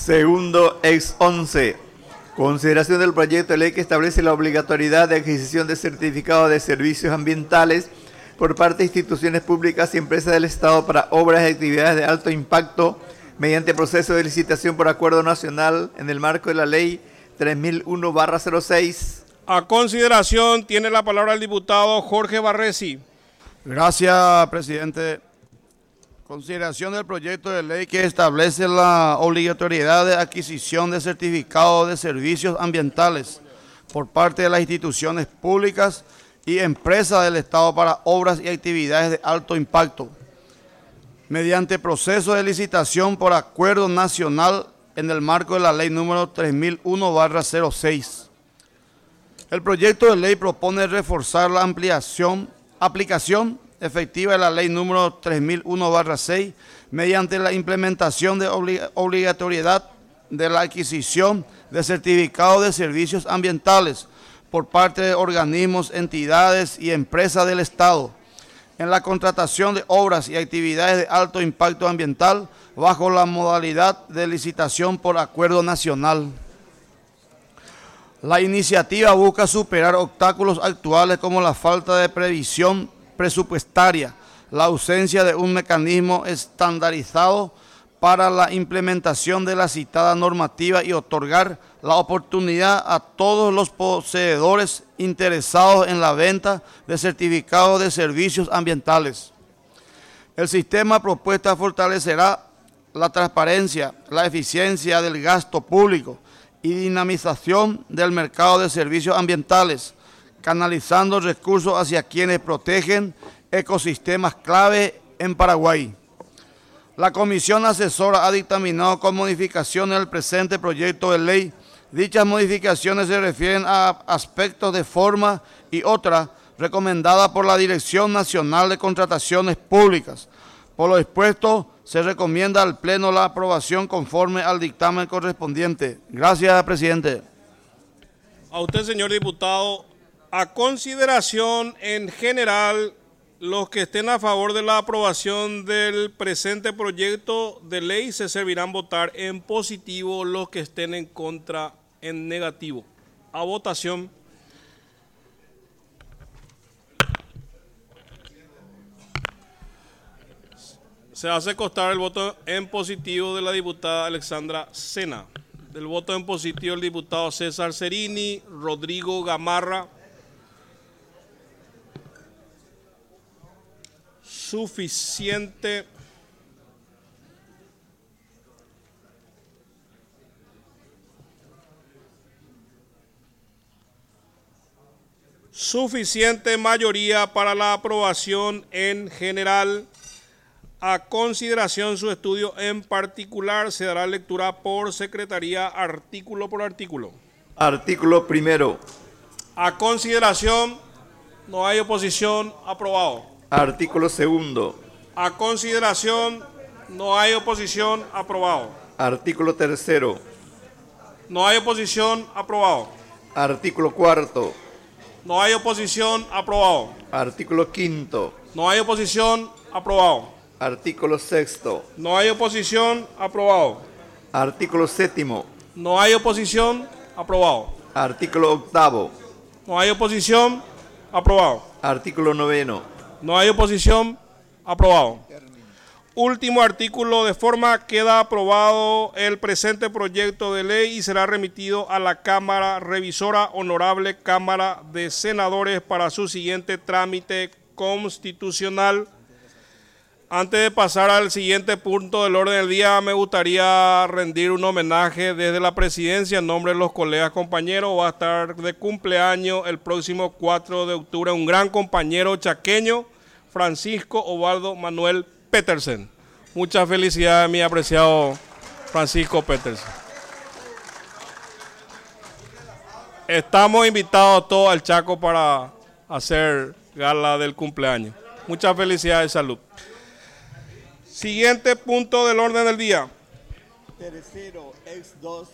Segundo, ex 11. Consideración del proyecto de ley que establece la obligatoriedad de adquisición de certificado de servicios ambientales por parte de instituciones públicas y empresas del Estado para obras y actividades de alto impacto mediante proceso de licitación por acuerdo nacional en el marco de la ley 3001/06. A consideración tiene la palabra el diputado Jorge Barresi. Gracias, presidente. Consideración del proyecto de ley que establece la obligatoriedad de adquisición de certificados de servicios ambientales por parte de las instituciones públicas y empresas del Estado para obras y actividades de alto impacto, mediante proceso de licitación por acuerdo nacional en el marco de la ley número 3001/06. El proyecto de ley propone reforzar la aplicación efectiva de la ley número 3001/6 mediante la implementación de obligatoriedad de la adquisición de certificados de servicios ambientales por parte de organismos, entidades y empresas del Estado en la contratación de obras y actividades de alto impacto ambiental bajo la modalidad de licitación por acuerdo nacional. La iniciativa busca superar obstáculos actuales como la falta de previsión presupuestaria, la ausencia de un mecanismo estandarizado para la implementación de la citada normativa y otorgar la oportunidad a todos los poseedores interesados en la venta de certificados de servicios ambientales. El sistema propuesto fortalecerá la transparencia, la eficiencia del gasto público y dinamización del mercado de servicios ambientales, canalizando recursos hacia quienes protegen ecosistemas clave en Paraguay. La Comisión Asesora ha dictaminado con modificaciones el presente proyecto de ley. Dichas modificaciones se refieren a aspectos de forma y otras recomendadas por la Dirección Nacional de Contrataciones Públicas. Por lo expuesto, se recomienda al Pleno la aprobación conforme al dictamen correspondiente. Gracias, presidente. A usted, señor diputado. A consideración en general, los que estén a favor de la aprobación del presente proyecto de ley se servirán votar en positivo, los que estén en contra en negativo. A votación. Se hace constar el voto en positivo de la diputada Alexandra Sena. Del voto en positivo el diputado César Cerini, Rodrigo Gamarra. Suficiente. Suficiente mayoría para la aprobación en general. A consideración su estudio en particular se dará lectura por secretaría artículo por artículo. Artículo primero. A consideración, no hay oposición, aprobado. Artículo segundo. A consideración, no hay oposición, aprobado. Artículo tercero. No hay oposición, aprobado. Artículo cuarto. No hay oposición, aprobado. Artículo quinto. No hay oposición, aprobado. Artículo sexto. No hay oposición, aprobado. Artículo séptimo. No hay oposición, aprobado. Artículo octavo. No hay oposición, aprobado. Artículo noveno. No hay oposición, aprobado. Último artículo, de forma queda aprobado el presente proyecto de ley y será remitido a la Cámara Revisora, Honorable Cámara de Senadores, para su siguiente trámite constitucional. Antes de pasar al siguiente punto del orden del día, me gustaría rendir un homenaje desde la presidencia en nombre de los colegas compañeros. Va a estar de cumpleaños el próximo 4 de octubre un gran compañero chaqueño, Francisco Ovaldo Manuel Petersen. Muchas felicidades, mi apreciado Francisco Petersen. Estamos invitados todos al Chaco para hacer gala del cumpleaños. Muchas felicidades y salud. Siguiente punto del orden del día. Tercero, ex 2.